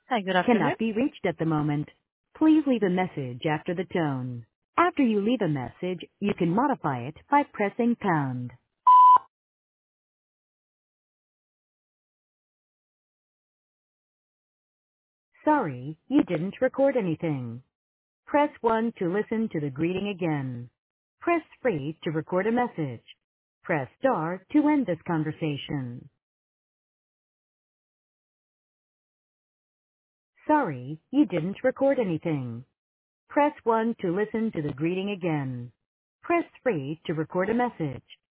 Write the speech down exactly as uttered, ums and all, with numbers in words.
Hi, good afternoon. Cannot be reached at the moment. Please leave a message after the tone. After you leave a message, you can modify it by pressing pound. Sorry, you didn't record anything. Press one to listen to the greeting again. Press three to record a message. Press star to end this conversation. Sorry, you didn't record anything. Press one to listen to the greeting again. Press three to record a message.